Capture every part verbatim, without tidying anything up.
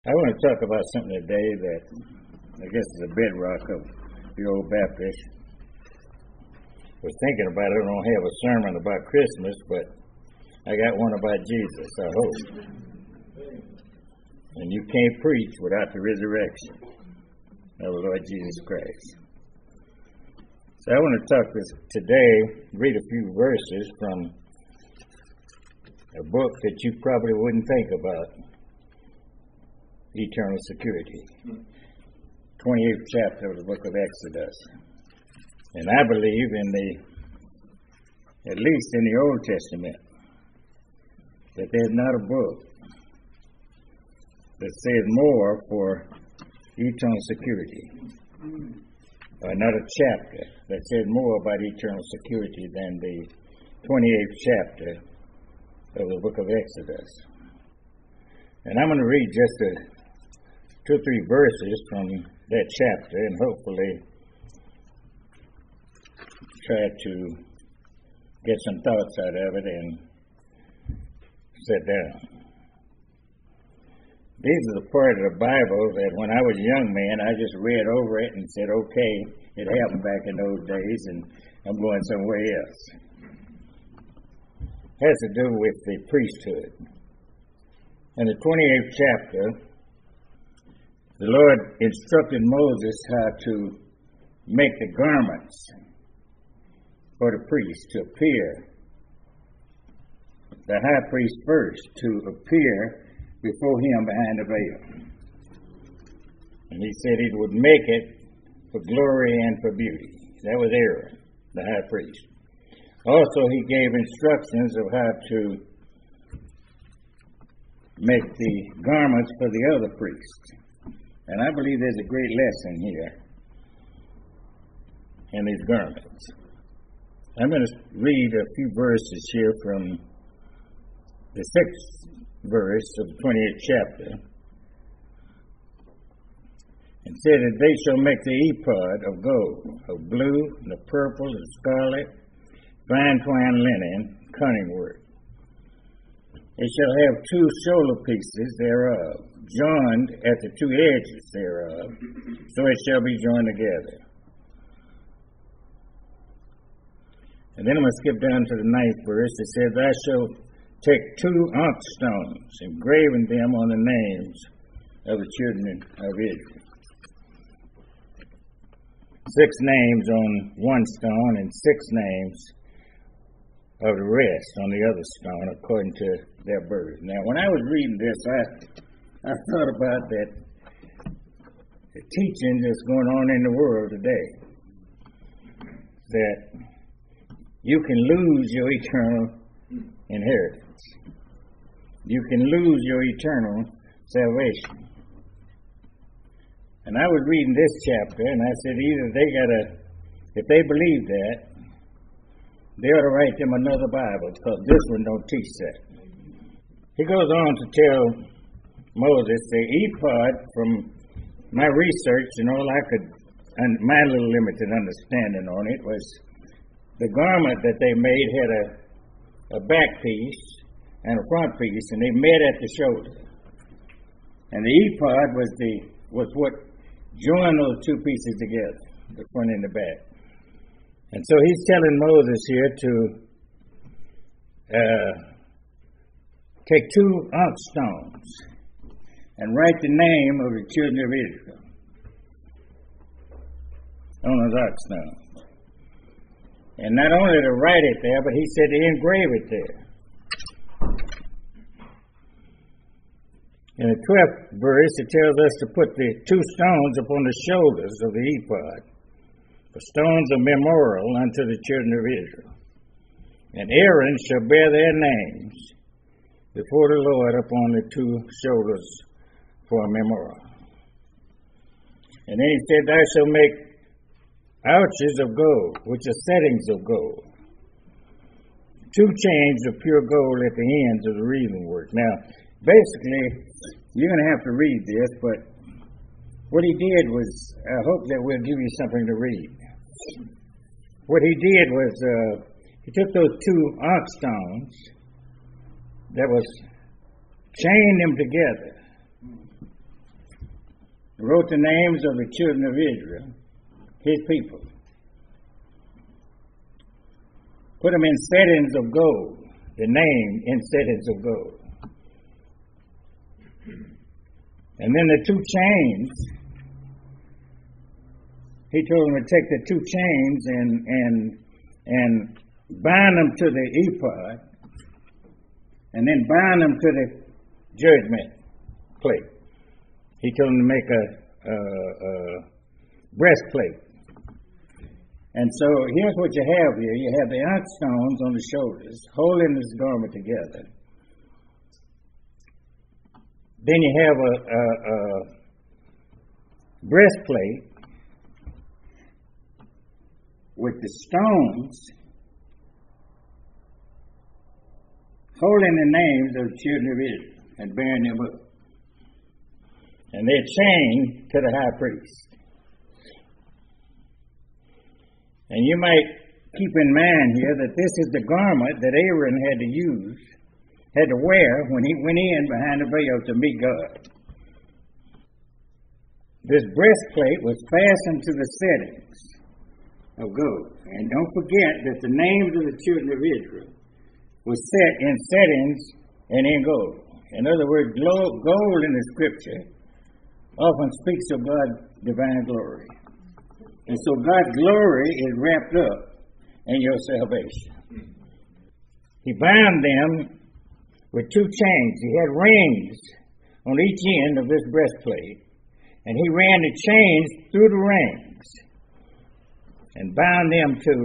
I want to talk about something today that I guess is a bedrock of the old Baptist. I was thinking about it. I don't have a sermon about Christmas, but I got one about Jesus, I hope. And you can't preach without the resurrection of the Lord Jesus Christ. So I want to talk this today, read a few verses from a book that you probably wouldn't think about. Eternal security. twenty-eighth chapter of the book of Exodus. And I believe in the, at least in the Old Testament, that there's not a book that says more for eternal security, or not a chapter that says more about eternal security than the twenty-eighth chapter of the book of Exodus. And I'm going to read just a two or three verses from that chapter and hopefully try to get some thoughts out of it and sit down. These are the part of the Bible that when I was a young man, I just read over it and said, okay, it happened back in those days and I'm going somewhere else. It has to do with the priesthood. In the twenty-eighth chapter, the Lord instructed Moses how to make the garments for the priest to appear, the high priest first, to appear before him behind the veil. And he said he would make it for glory and for beauty. That was Aaron, the high priest. Also, he gave instructions of how to make the garments for the other priests. And I believe there's a great lesson here in these garments. I'm going to read a few verses here from the sixth verse of the twenty-eighth chapter. It said that they shall make the ephod of gold, of blue, and of purple, and scarlet, fine twined linen, cunning work. It shall have two shoulder pieces thereof, joined at the two edges thereof, so it shall be joined together. And then I'm going to skip down to the ninth verse. It says, thou shalt take two onyx stones, engraving them on the names of the children of Israel. Six names on one stone and six names of the rest on the other stone according to their birth. Now, when I was reading this, I I thought about that the teaching that's going on in the world today, that you can lose your eternal inheritance. You can lose your eternal salvation. And I was reading this chapter, and I said either they got to, if they believe that, they ought to write them another Bible, because this one don't teach that. He goes on to tell Moses, the ephod, from my research and all I could, and my little limited understanding on it, was the garment that they made had a, a back piece and a front piece, and they met at the shoulder. And the ephod was the was what joined those two pieces together, the front and the back. And so he's telling Moses here to uh, take two onyx stones and write the name of the children of Israel on those onyx stones. And not only to write it there, but he said to engrave it there. In the twelfth verse, it tells us to put the two stones upon the shoulders of the ephod, for stones of memorial unto the children of Israel. And Aaron shall bear their names before the Lord upon the two shoulders for a memorial. And then he said, thou shalt make ouches of gold, which are settings of gold. Two chains of pure gold at the ends of the wreathing work. Now, basically, you're going to have to read this, but what he did was, I hope that we'll give you something to read. What he did was, uh, he took those two onyx stones that was chained them together wrote the names of the children of Israel, his people. Put them in settings of gold, the name in settings of gold. And then the two chains, he told them to take the two chains and and and bind them to the ephod, and then bind them to the judgment plate. He told them to make a, a, a breastplate. And so here's what you have here. You have the onyx stones on the shoulders, holding this garment together. Then you have a, a, a breastplate with the stones holding the names of the children of Israel and bearing them up. And they're chained to the high priest. And you might keep in mind here that this is the garment that Aaron had to use, had to wear when he went in behind the veil to meet God. This breastplate was fastened to the settings of gold. And don't forget that the names of the children of Israel were set in settings and in gold. In other words, gold in the scripture often speaks of God's divine glory. And so God's glory is wrapped up in your salvation. He bound them with two chains. He had rings on each end of this breastplate, and he ran the chains through the rings and bound them to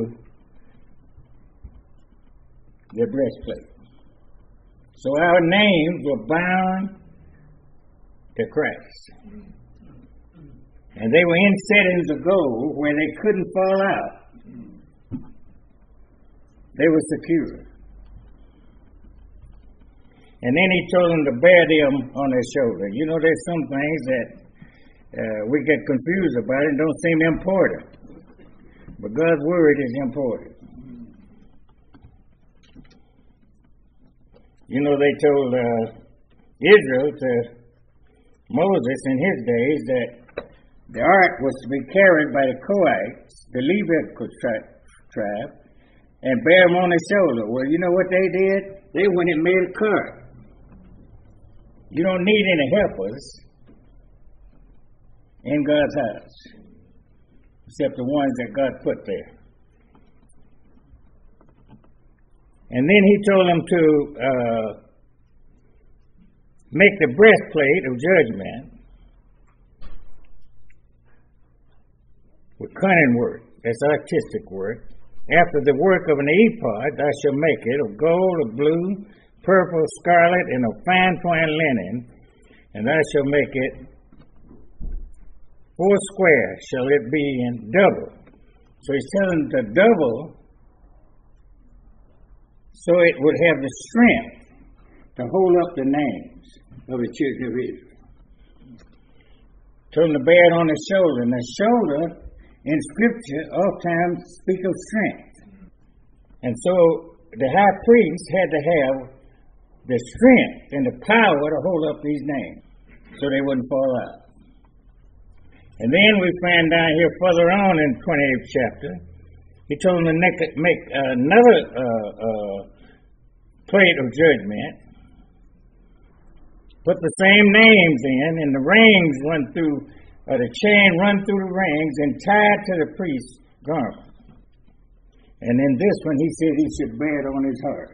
the breastplate. So our names were bound to Christ. And they were in settings of gold where they couldn't fall out. They were secure. And then he told them to bear them on their shoulder. You know, there's some things that uh, we get confused about and don't seem important. But God's word is important. You know, they told uh, Israel to Moses in his days that the ark was to be carried by the Kohites, the Levitical tribe, and bear them on their shoulder. Well, you know what they did? They went and made a cart. You don't need any helpers in God's house, except the ones that God put there. And then he told them to uh, make the breastplate of judgment with cunning work. That's artistic work. After the work of an ephod, thou shalt make it of gold, of blue, purple, scarlet, and of fine twined linen, and thou shalt make it four square, shall it be in double. So he's telling them to double so it would have the strength to hold up the names of the children of Israel. Told them to bear it on the shoulder, and the shoulder in Scripture oftentimes speak of strength. And so the high priest had to have the strength and the power to hold up these names so they wouldn't fall out. And then we find down here further on in the twenty-eighth chapter, he told them to make, make another uh, uh, plate of judgment, put the same names in, and the rings run through Uh, the chain run through the rings and tied to the priest's garment. And then this one, he said he should bear it on his heart.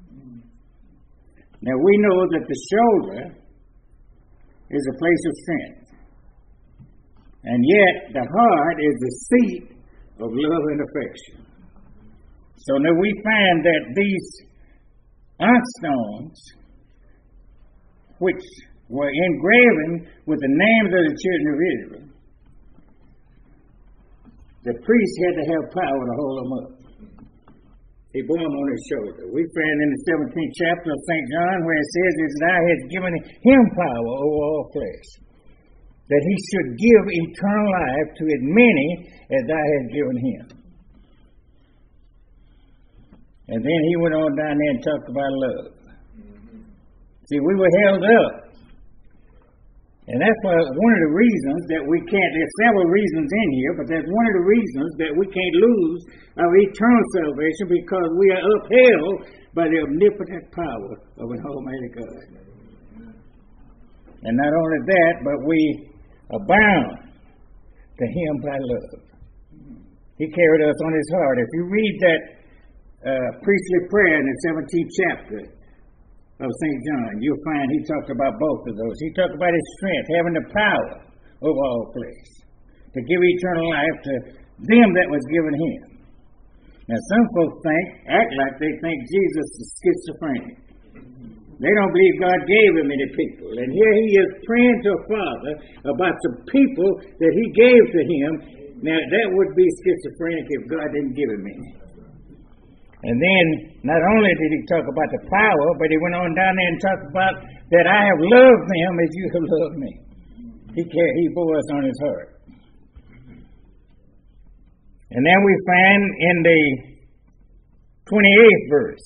Now we know that the shoulder is a place of strength. And yet the heart is the seat of love and affection. So now we find that these onyx stones, which were engraven with the names of the children of Israel, the priest had to have power to hold them up. He bore them on his shoulder. We find in the seventeenth chapter of Saint John where it says that thou hast given him power over all flesh, that he should give eternal life to as many as thou hast given him. And then he went on down there and talked about love. See, we were held up And that's why one of the reasons that we can't, there's several reasons in here, but that's one of the reasons that we can't lose our eternal salvation, because we are upheld by the omnipotent power of an almighty God. And not only that, but we are bound to him by love. He carried us on his heart. If you read that uh, priestly prayer in the seventeenth chapter of Saint John, you'll find he talked about both of those. He talked about his strength, having the power over all flesh, to give eternal life to them that was given him. Now, some folks think, act like they think Jesus is schizophrenic. They don't believe God gave him any people. And here he is praying to a Father about some people that he gave to him. Now, that would be schizophrenic if God didn't give him any. And then, not only did he talk about the power, but he went on down there and talked about that I have loved them as you have loved me. He cared, he bore us on his heart. And then we find in the twenty-eighth verse,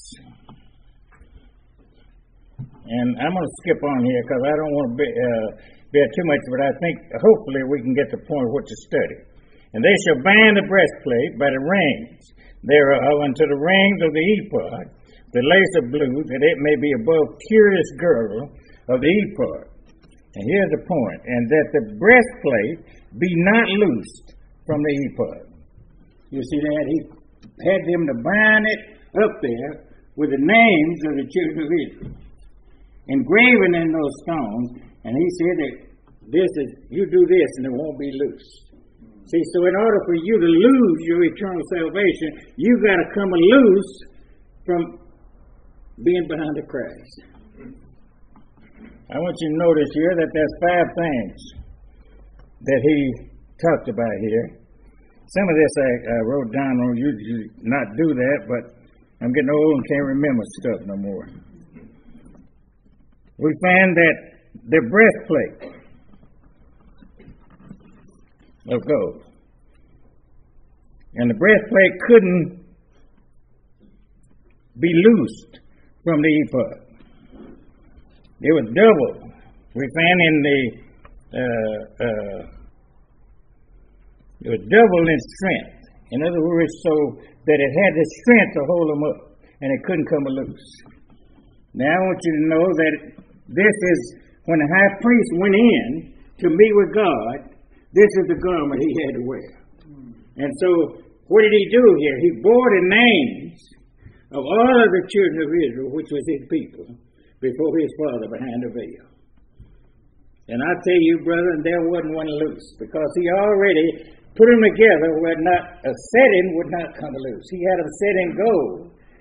and I'm going to skip on here because I don't want to be, uh, bear too much, but I think hopefully we can get the point of what to study. And they shall bind the breastplate by the rings thereof unto the rings of the ephod, the lace of blue, that it may be above curious girdle of the ephod. And here's the point, and that the breastplate be not loosed from the ephod. You see that? He had them to bind it up there with the names of the children of Israel, engraven in those stones, and he said that this is, you do this and it won't be loose. See, so in order for you to lose your eternal salvation, you've got to come loose from being behind the Christ. I want you to notice here that there's five things that he talked about here. Some of this I, I wrote down. I don't usually not do that, but I'm getting old and can't remember stuff no more. We find that the breastplate of gold, and the breastplate couldn't be loosed from the ephod. It was double. We find in the uh, uh, it was double in strength. In other words, so that it had the strength to hold them up, and it couldn't come loose. Now I want you to know that this is when the high priest went in to meet with God. This is the garment he had to wear. And so, what did he do here? He bore the names of all of the children of Israel, which was his people, before his Father behind the veil. And I tell you, brother, there wasn't one loose, because he already put them together where not a setting would not come loose. He had them set in gold.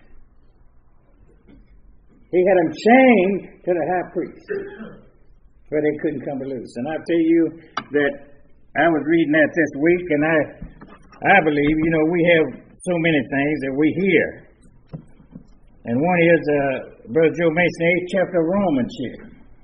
He had them chained to the high priest, where they couldn't come loose. And I tell you that I was reading that this week, and I I believe, you know, we have so many things that we hear. And one is, uh, Brother Joe mentioned the eighth chapter of Romans here.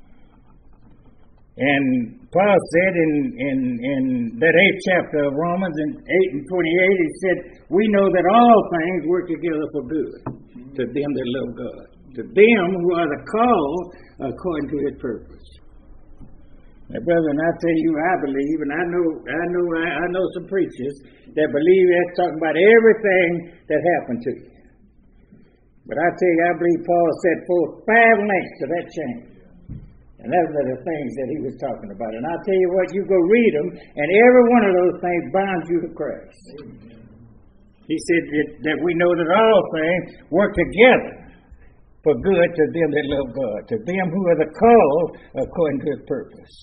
And Paul said in, in, in that eighth chapter of Romans, in eight and twenty-eight, he said, we know that all things work together for good to them that love God, to them who are the called according to his purpose. Now, brother, and I tell you, I believe, and I know, I know, I, I know some preachers that believe that's talking about everything that happened to you. But I tell you, I believe Paul set forth five links to that chain, and those are the things that he was talking about. And I tell you what, you go read them, and every one of those things binds you to Christ. He said that, that we know that all things work together for good to them that love God, to them who are the called according to his purpose.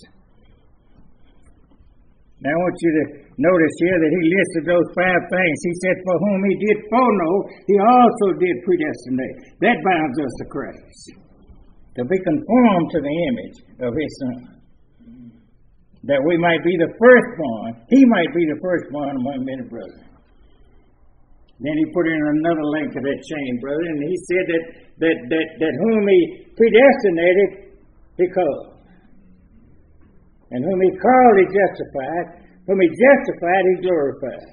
Now I want you to notice here that he listed those five things. He said, for whom he did foreknow, he also did predestinate. That binds us to Christ, to be conformed to the image of his Son, that we might be the firstborn. He might be the firstborn among many brothers. Then he put in another link to that chain, brother, and he said that that that, that whom he predestinated, he called. And whom he called, he justified. Whom he justified, he glorified.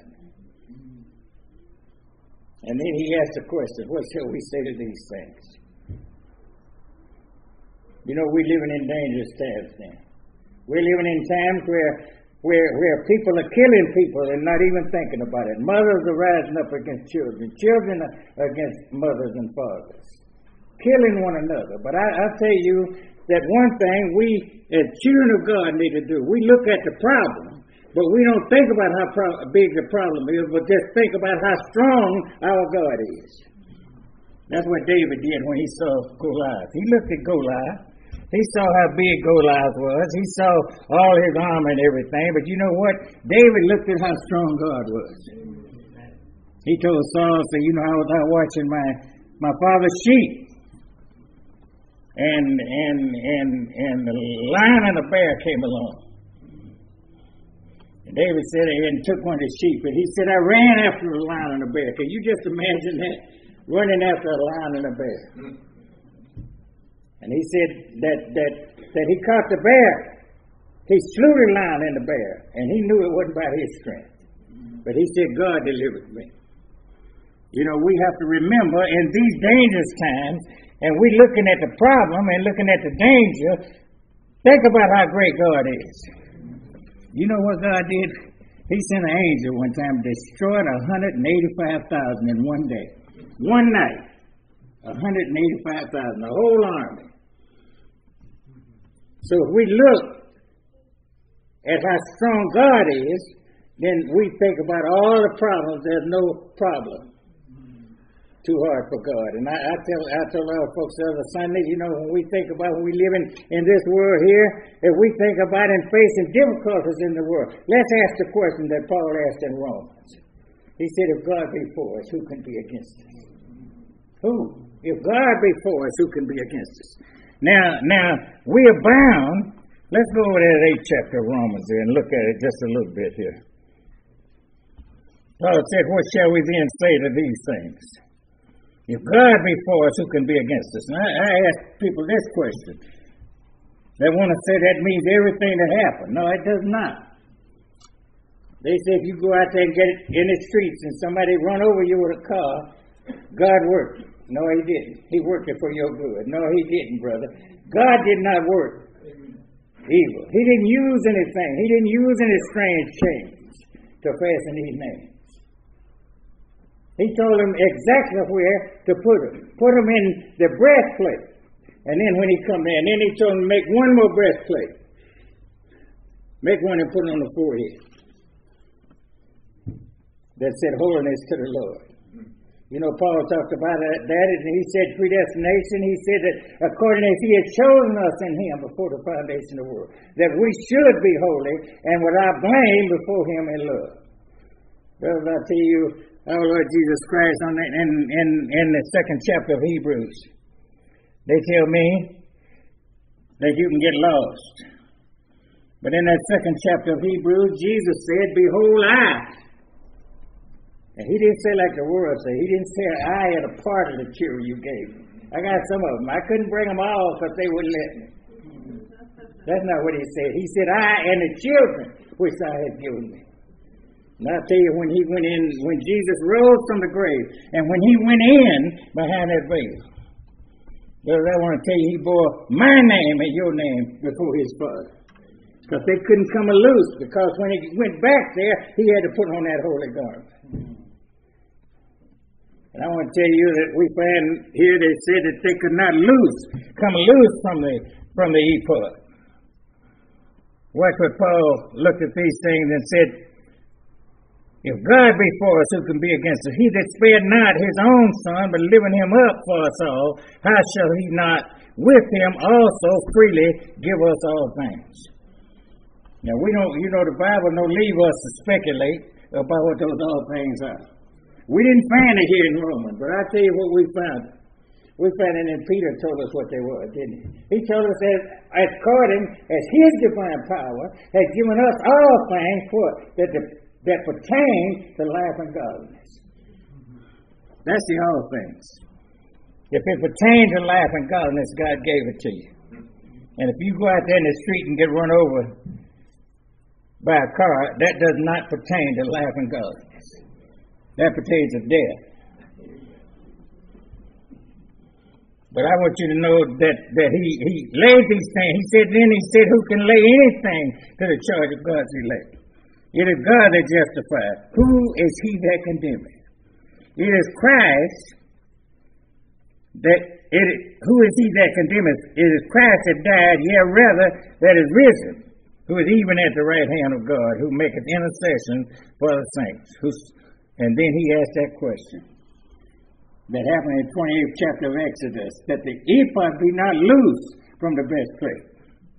And then he asked the question, what shall we say to these things? You know, we're living in dangerous times now. We're living in times where, where, where people are killing people and not even thinking about it. Mothers are rising up against children. Children are against mothers and fathers. Killing one another. But I, I tell you that one thing we, as children of God, need to do. We look at the problem, but we don't think about how pro- big the problem is, but just think about how strong our God is. That's what David did when he saw Goliath. He looked at Goliath. He saw how big Goliath was. He saw all his armor and everything. But you know what? David looked at how strong God was. He told Saul, "So you know, I was out watching my my father's sheep, and and and and the lion and the bear came along." And David said, and took one of his sheep, and he said, "I ran after a lion and a bear." Can you just imagine that? Running after a lion and a bear. And he said that that that he caught the bear. He slew the lion and the bear, and he knew it wasn't by his strength. But he said, "God delivered me." You know, we have to remember in these dangerous times, and we looking at the problem and looking at the danger, think about how great God is. You know what God did? He sent an angel one time and destroyed one hundred eighty-five thousand in one day. One night, one hundred eighty-five thousand, the whole army. So if we look at how strong God is, then we think about all the problems. There's no problem too hard for God. And I, I tell I tell a lot of folks the other Sunday, you know, when we think about when we live in, in this world here, if we think about and facing difficulties in the world, let's ask the question that Paul asked in Romans. He said, if God be for us, who can be against us? Who? If God be for us, who can be against us? Now, now we are bound. Let's go over to that eighth chapter of Romans there and look at it just a little bit here. Paul said, what shall we then say to these things? If God be for us, who can be against us? And I, I ask people this question. They want to say that means everything that happened. No, it does not. They say if you go out there and get it in the streets and somebody run over you with a car, God worked it. No, he didn't. He worked it for your good. No, he didn't, brother. God did not work evil. He didn't use anything. He didn't use any strange chains to fasten these names. He told him exactly where to put them. Put them in the breastplate. And then when he come there, and then he told him to make one more breastplate. Make one and put it on the forehead. That said, holiness to the Lord. You know, Paul talked about that, that, and he said predestination. He said that according as he had chosen us in him before the foundation of the world, that we should be holy and without blame before him in love. Brothers, I tell you, our Lord Jesus Christ, on the, in, in, in the second chapter of Hebrews, they tell me that you can get lost. But in that second chapter of Hebrews, Jesus said, behold, I. And he didn't say like the world say. He didn't say, I had a part of the children you gave me. I got some of them. I couldn't bring them all because they wouldn't let me. That's not what he said. He said, I and the children which I had given me. And I'll tell you, when he went in, when Jesus rose from the grave, and when he went in behind that veil, I want to tell you, he bore my name and your name before his Father. Because they couldn't come loose, because when he went back there, he had to put on that holy garment. And I want to tell you that we find here they said that they could not loose, come loose from the from the ephod. Watch what Paul looked at these things and said, if God be for us, who can be against us? He that spared not his own son, but delivered him up for us all, how shall he not with him also freely give us all things? Now we don't, you know, the Bible don't leave us to speculate about what those all things are. We didn't find it here in Romans, but I'll tell you what we found. We found it, and Peter told us what they were, didn't he? He told us that according as his divine power has given us all things for that the, that pertain to life and godliness. That's the all things. If it pertains to life and godliness, God gave it to you. And if you go out there in the street and get run over by a car, that does not pertain to life and godliness. That pertains to death. But I want you to know that, that he, he laid these things. He said, then he said, who can lay anything to the charge of God's elect? It is God that justifies. Who is he that condemneth? It is Christ that, it is, who is he that condemneth? It is Christ that died, yea, rather, that is risen, who is even at the right hand of God, who maketh intercession for the saints. Who's, and then he asked that question that happened in the twenty-eighth chapter of Exodus, that the ephod be not loose from the breastplate.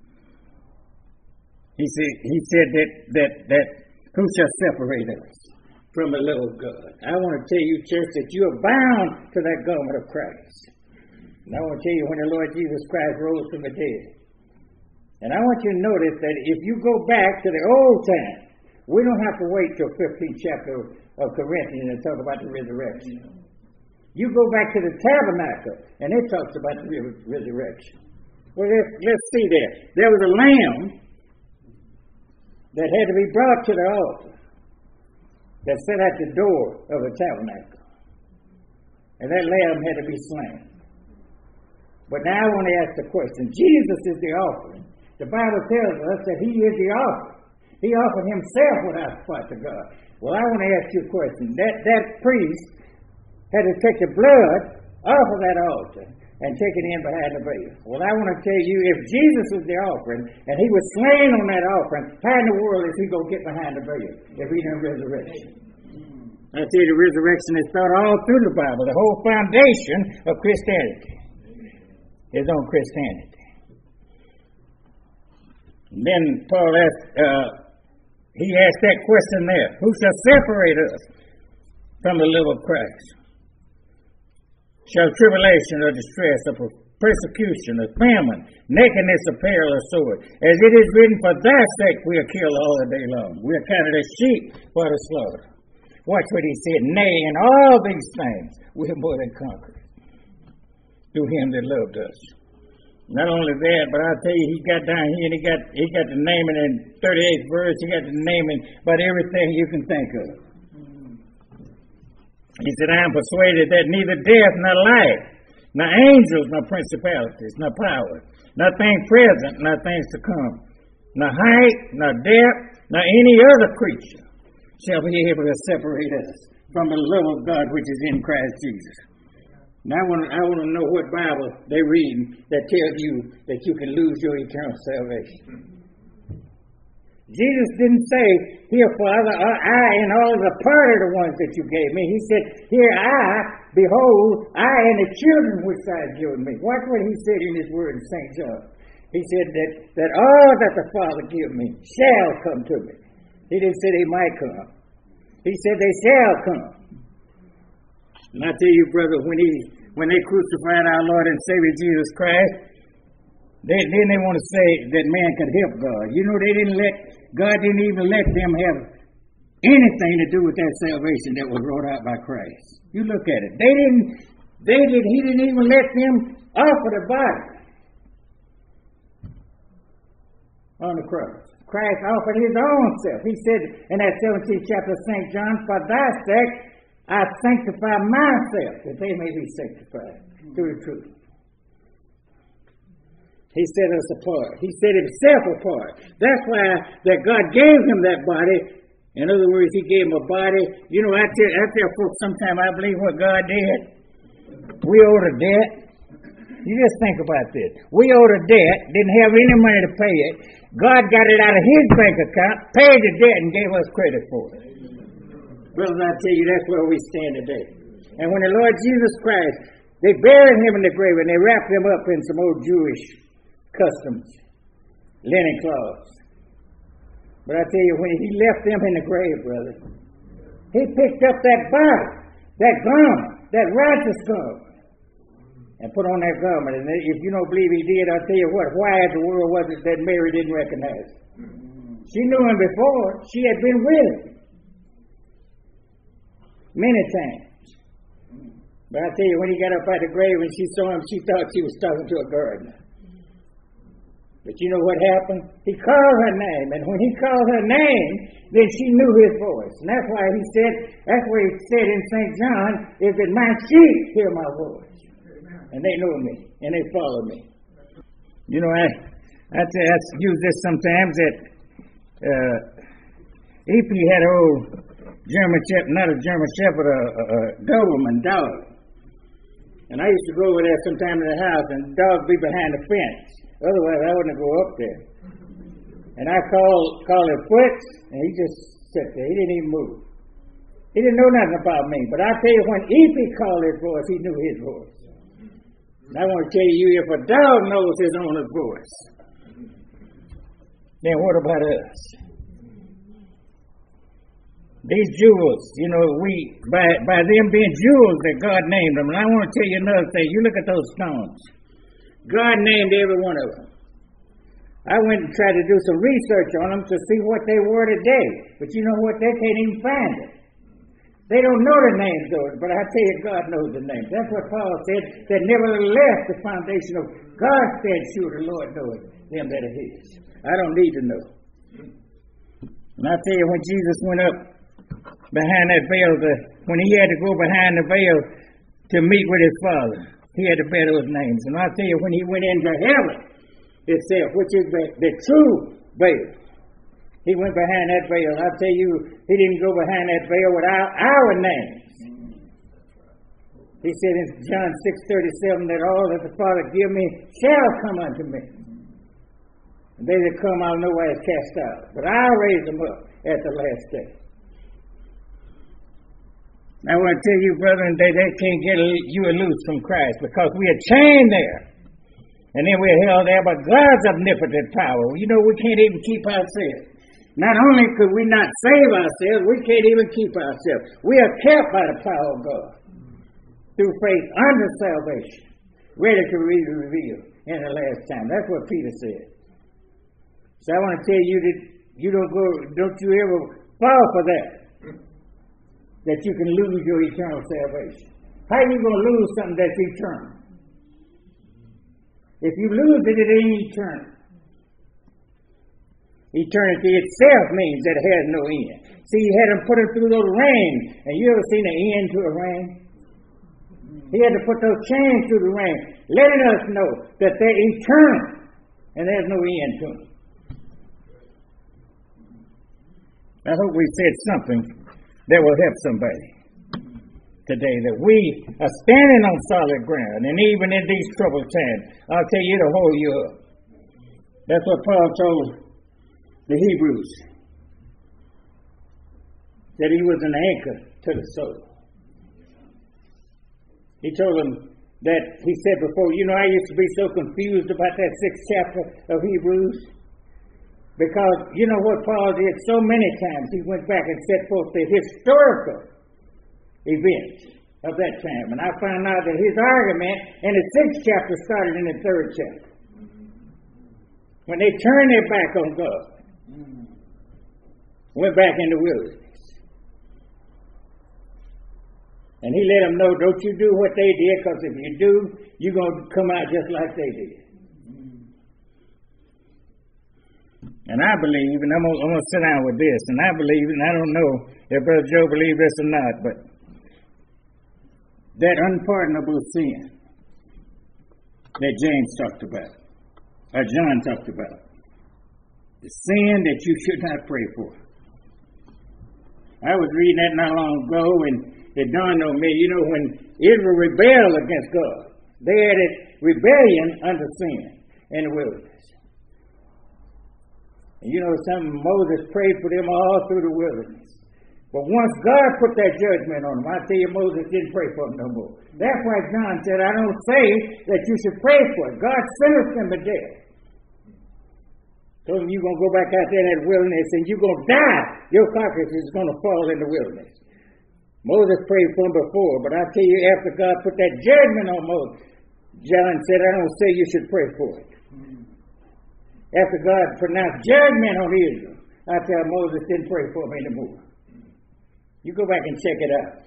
He said, he said that, that, that who shall separate us from the love of God? I want to tell you, church, that you are bound to that garment of Christ. And I want to tell you, when the Lord Jesus Christ rose from the dead, and I want you to notice that if you go back to the old time, we don't have to wait till fifteenth chapter of Corinthians and talk about the resurrection. You go back to the tabernacle, and it talks about the resurrection. Well, let's, let's see there. There was a lamb that had to be brought to the altar that sat at the door of the tabernacle. And that lamb had to be slain. But now I want to ask the question. Jesus is the offering. The Bible tells us that he is the offering. He offered himself without spot to God. Well, I want to ask you a question. That, that priest had to take the blood off of that altar and take it in behind the veil. Well, I want to tell you, if Jesus was the offering and he was slain on that offering, how in the world is he going to get behind the veil if he didn't resurrect? I tell you, the resurrection is taught all through the Bible. The whole foundation of Christianity is on Christianity. And then Paul asked, uh, he asked that question there: who shall separate us from the love of Christ? Shall tribulation or distress or persecution or famine, nakedness or peril or sword? As it is written, for thy sake we are killed all the day long. We are counted as sheep for the slaughter. Watch what he said. Nay, in all these things we are more than conquerors through him that loved us. Not only that, but I'll tell you, he got down here and he got he got to naming in thirty-eighth verse. He got to naming about everything you can think of. He said, I am persuaded that neither death nor life, nor angels, nor principalities, nor powers, nor things present, nor things to come, nor height, nor depth, nor any other creature shall be able to separate us from the love of God which is in Christ Jesus. Now I want to, I want to know what Bible they're reading that tells you that you can lose your eternal salvation. Jesus didn't say, here, Father, I and all of the part of the ones that you gave me. He said, here I, behold, I and the children which thou hast given me. Watch what he said in his word in Saint John. He said that, that all that the Father give me shall come to me. He didn't say they might come. He said they shall come. And I tell you, brother, when he when they crucified our Lord and Savior Jesus Christ, they, then they want to say that man could help God. You know, they didn't let, God didn't even let them have anything to do with that salvation that was wrought out by Christ. You look at it. They didn't, they did, he didn't even let them offer the body on the cross. Christ offered his own self. He said in that seventeenth chapter of Saint John, for thy sake I sanctify myself, that they may be sanctified through the truth. He set us apart. He set himself apart. That's why that God gave him that body. In other words, he gave him a body. You know, I tell, I tell folks sometimes I believe what God did. We owed a debt. You just think about this. We owed a debt, didn't have any money to pay it. God got it out of his bank account, paid the debt, and gave us credit for it. Brothers, I tell you, that's where we stand today. And when the Lord Jesus Christ, they buried him in the grave, and they wrapped him up in some old Jewish customs, linen cloths. But I tell you, when he left them in the grave, brother, he picked up that body, that garment, that righteous garment, and put on that garment. And if you don't believe he did, I'll tell you what, why in the world was it that Mary didn't recognize him? She knew him before. She had been with him many times. But I tell you, when he got up out the grave and she saw him, she thought she was talking to a gardener. But you know what happened? He called her name. And when he called her name, then she knew his voice. And that's why he said, that's what he said in Saint John, is that my sheep hear my voice. And they know me. and they follow me. You know, I I, tell you, I use this sometimes that uh, E P had an old German Shepherd, not a German Shepherd, a, a, a Doberman dog. And I used to go over there sometime in the house, and the dog would be behind the fence. Otherwise, I wouldn't go up there. And I called, called him Fritz, and he just sat there. He didn't even move. He didn't know nothing about me. But I tell you, when E P called his voice, he knew his voice. And I want to tell you, if a dog knows his owner's voice, then what about us? These jewels, you know, we by by them being jewels that God named them. And I want to tell you another thing. You look at those stones. God named every one of them. I went and tried to do some research on them to see what they were today. But you know what? They can't even find it. They don't know the names of it, but I tell you, God knows the names. That's what Paul said, that nevertheless the foundation of God said, sure, the Lord knoweth them that are his. I don't need to know. And I tell you, when Jesus went up behind that veil, the, when he had to go behind the veil to meet with his Father, he had to bear those names. And I tell you, when he went into heaven itself, which is the, the true veil, he went behind that veil. I tell you, he didn't go behind that veil without our names. He said in John six thirty-seven that all that the Father give me shall come unto me. And they that come out nowhere is cast out. But I'll raise them up at the last day. I want to tell you, brethren, they, they can't get you loose from Christ because we are chained there. And then we're held there by God's omnipotent power. You know, we can't even keep ourselves. Not only could we not save ourselves, we can't even keep ourselves. We are kept by the power of God through faith unto salvation, ready to be revealed in the last time. That's what Peter said. So I want to tell you that you don't go, don't you ever fall for that, that you can lose your eternal salvation. How are you going to lose something that's eternal? If you lose it, it ain't eternal. Eternity itself means that it has no end. See, he had to put it through those rains. And you ever seen an end to a rain? He had to put those chains through the rain, letting us know that they're eternal and there's no end to them. I hope we said something that will help somebody today, that we are standing on solid ground, and even in these troubled times, I'll tell you, it'll hold you up. That's what Paul told the Hebrews, that he was an anchor to the soul. He told them that, he said before, you know, I used to be so confused about that sixth chapter of Hebrews, because you know what Paul did so many times, he went back and set forth the historical events of that time. And I found out that his argument in the sixth chapter started in the third chapter, when they turned their back on God. Went back in the wilderness. And he let them know, don't you do what they did, because if you do, you're going to come out just like they did. And I believe, and I'm going I'm to sit down with this, and I believe, and I don't know if Brother Joe believes this or not, but that unpardonable sin that James talked about, or John talked about, the sin that you should not pray for. I was reading that not long ago, and it dawned on me, you know, when Israel rebelled against God, they added rebellion unto sin in the wilderness. And you know something, Moses prayed for them all through the wilderness. But once God put that judgment on them, I tell you, Moses didn't pray for them no more. That's why John said, I don't say that you should pray for it. God sentenced them to death. Told him you're going to go back out there in that wilderness and you're going to die. Your carcass is going to fall in the wilderness. Moses prayed for him before, but I tell you, after God put that judgment on Moses, John said, I don't say you should pray for it. After God pronounced judgment on Israel, I tell Moses didn't pray for him anymore. You go back and check it out.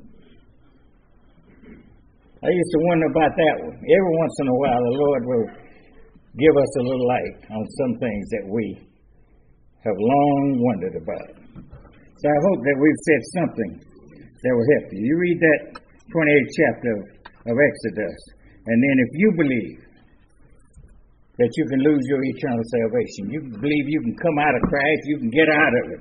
I used to wonder about that one. Every once in a while, the Lord will give us a little light on some things that we have long wondered about. So I hope that we've said something that will help you. You read that twenty-eighth chapter of, of Exodus. And then if you believe that you can lose your eternal salvation, you believe you can come out of Christ, you can get out of it,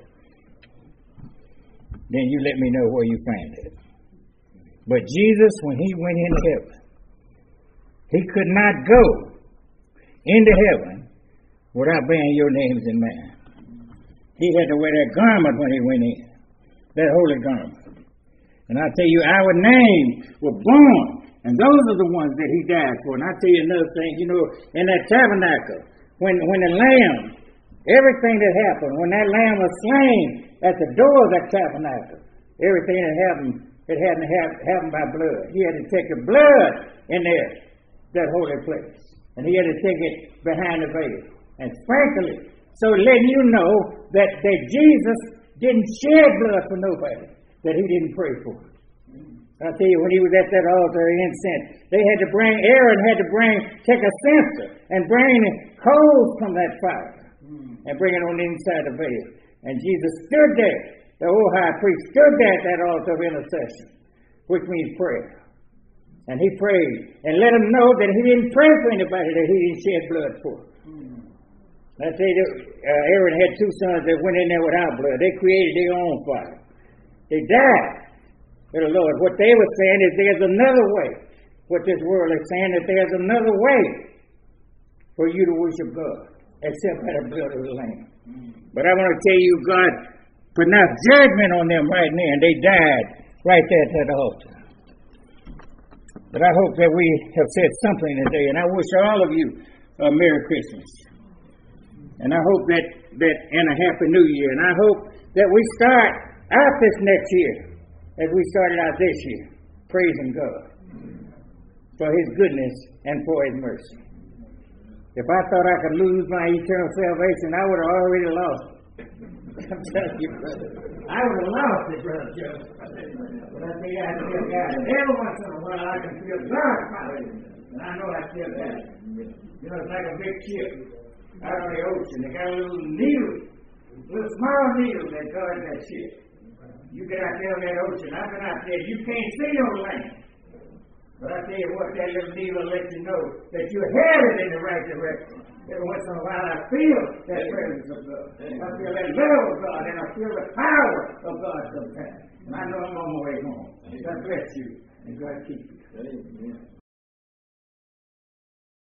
then you let me know where you find it. But Jesus, when he went into heaven, he could not go into heaven without bearing your names in mind. He had to wear that garment when he went in, that holy garment. And I tell you, our names were born, and those are the ones that he died for. And I tell you another thing, you know, in that tabernacle, when when the lamb, everything that happened, when that lamb was slain at the door of that tabernacle, everything that happened, it hadn't happened by blood. He had to take the blood in there, that holy place. And he had to take it behind the veil and sprinkle it. So letting you know that, that Jesus didn't shed blood for nobody that he didn't pray for. I tell you, when he was at that altar of incense, they had to bring, Aaron had to bring, take a censer and bring coals from that fire and bring it on the inside the veil. And Jesus stood there, the old high priest stood there at that altar of intercession, which means prayer. And he prayed and let them know that he didn't pray for anybody that he didn't shed blood for. I tell you, uh, Aaron had two sons that went in there without blood. They created their own fire. They died for the Lord. What they were saying is there's another way. What this world is saying that there's another way for you to worship God, except by the blood of the Lamb. But I want to tell you, God pronounced judgment on them right now, and they died right there at that altar. But I hope that we have said something today, and I wish all of you a Merry Christmas. And I hope that, that and a Happy New Year. And I hope that we start out this next year as we started out this year, praising God for his goodness and for his mercy. If I thought I could lose my eternal salvation, I would have already lost it. I'm telling you, brother. I would have lost it, Brother Joe. But I think I still got it. Every once in a while I can feel God calling me. And I know I still got it. You know, it's like a big ship out on the ocean. They got a little needle, a little small needle that guards that ship. You get out there on that ocean. I've been out there. You can't see no land. But I tell you what, that little needle will let you know that you're headed in the right direction. Every once in a while I feel that presence of God. I feel that love of God, and I feel the power of God sometimes. And I know I'm on my way home. God bless you, and God keep you. Amen.